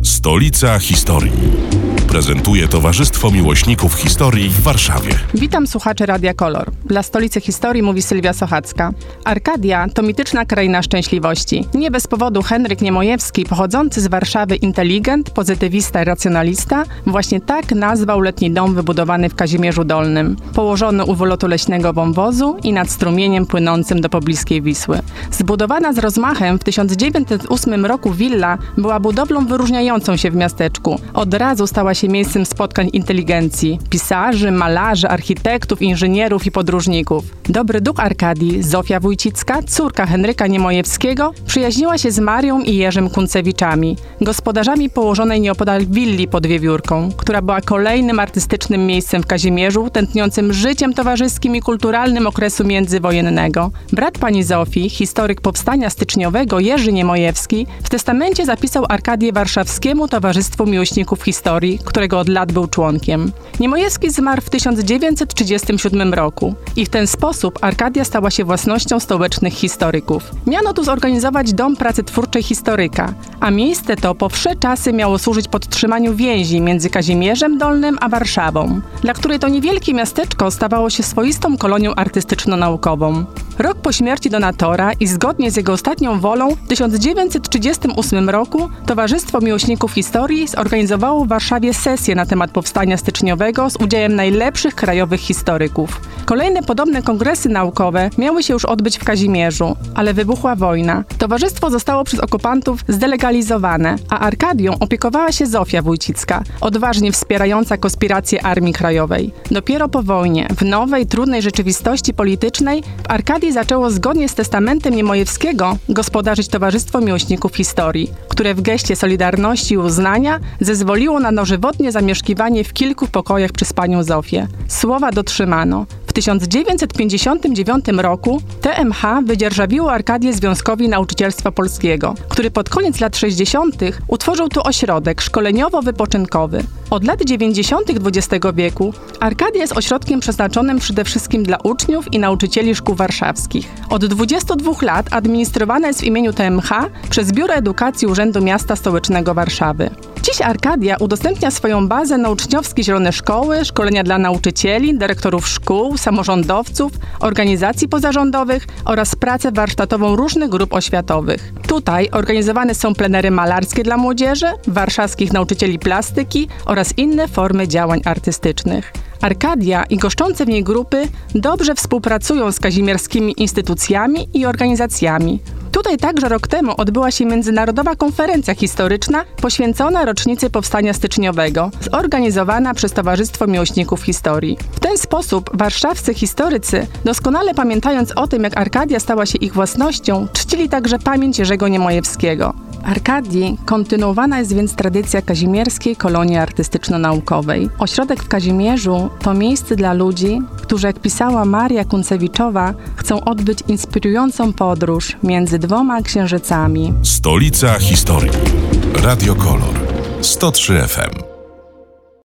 Stolica Historii. Prezentuje Towarzystwo Miłośników Historii w Warszawie. Witam słuchaczy Radia Kolor. Dla Stolicy Historii mówi Sylwia Sochacka. Arkadia to mityczna kraina szczęśliwości. Nie bez powodu Henryk Niemojewski, pochodzący z Warszawy inteligent, pozytywista i racjonalista, właśnie tak nazwał letni dom wybudowany w Kazimierzu Dolnym, położony u wylotu leśnego wąwozu i nad strumieniem płynącym do pobliskiej Wisły. Zbudowana z rozmachem w 1908 roku willa była budowlą wyróżniającą się w miasteczku. Od razu stała się miejscem spotkań inteligencji, pisarzy, malarzy, architektów, inżynierów i podróżników. Dobry duch Arkadii, Zofia Wójcicka, córka Henryka Niemojewskiego, przyjaźniła się z Marią i Jerzym Kuncewiczami, gospodarzami położonej nieopodal willi pod Wiewiórką, która była kolejnym artystycznym miejscem w Kazimierzu, tętniącym życiem towarzyskim i kulturalnym okresu międzywojennego. Brat pani Zofii, historyk powstania styczniowego Jerzy Niemojewski, w testamencie zapisał Arkadię Warszawskiemu Towarzystwu Miłośników Historii, którego od lat był członkiem. Niemojewski zmarł w 1937 roku i w ten sposób Arkadia stała się własnością stołecznych historyków. Miano tu zorganizować Dom Pracy Twórczej Historyka, a miejsce to po wsze czasy miało służyć podtrzymaniu więzi między Kazimierzem Dolnym a Warszawą, dla której to niewielkie miasteczko stawało się swoistą kolonią artystyczno-naukową. Rok po śmierci donatora i zgodnie z jego ostatnią wolą w 1938 roku Towarzystwo Miłośników Historii zorganizowało w Warszawie sesję na temat powstania styczniowego z udziałem najlepszych krajowych historyków. Kolejne podobne kongresy naukowe miały się już odbyć w Kazimierzu, ale wybuchła wojna. Towarzystwo zostało przez okupantów zdelegalizowane, a Arkadią opiekowała się Zofia Wójcicka, odważnie wspierająca konspirację Armii Krajowej. Dopiero po wojnie, w nowej, trudnej rzeczywistości politycznej, w Arkadii zaczęło zgodnie z testamentem Niemojewskiego gospodarzyć Towarzystwo Miłośników Historii, które w geście solidarności i uznania zezwoliło na dożywotnie zamieszkiwanie w kilku pokojach przez panią Zofię. Słowa dotrzymano. W 1959 roku TMH wydzierżawiło Arkadię Związkowi Nauczycielstwa Polskiego, który pod koniec lat 60. utworzył tu ośrodek szkoleniowo-wypoczynkowy. Od lat 90. XX wieku Arkadia jest ośrodkiem przeznaczonym przede wszystkim dla uczniów i nauczycieli szkół warszawskich. Od 22 lat administrowana jest w imieniu TMH przez Biuro Edukacji Urzędu Miasta Stołecznego Warszawy. Dziś Arkadia udostępnia swoją bazę na uczniowskie zielone szkoły, szkolenia dla nauczycieli, dyrektorów szkół, samorządowców, organizacji pozarządowych oraz pracę warsztatową różnych grup oświatowych. Tutaj organizowane są plenery malarskie dla młodzieży, warszawskich nauczycieli plastyki oraz inne formy działań artystycznych. Arkadia i goszczące w niej grupy dobrze współpracują z kazimierskimi instytucjami i organizacjami. Tutaj także rok temu odbyła się międzynarodowa konferencja historyczna poświęcona rocznicy powstania styczniowego, zorganizowana przez Towarzystwo Miłośników Historii. W ten sposób warszawscy historycy, doskonale pamiętając o tym, jak Arkadia stała się ich własnością, czcili także pamięć Jerzego Niemojewskiego. W Arkadii kontynuowana jest więc tradycja kazimierskiej kolonii artystyczno-naukowej. Ośrodek w Kazimierzu to miejsce dla ludzi, którzy, jak pisała Maria Kuncewiczowa, chcą odbyć inspirującą podróż między dwoma księżycami. Stolica Historii. Radio Kolor 103 FM.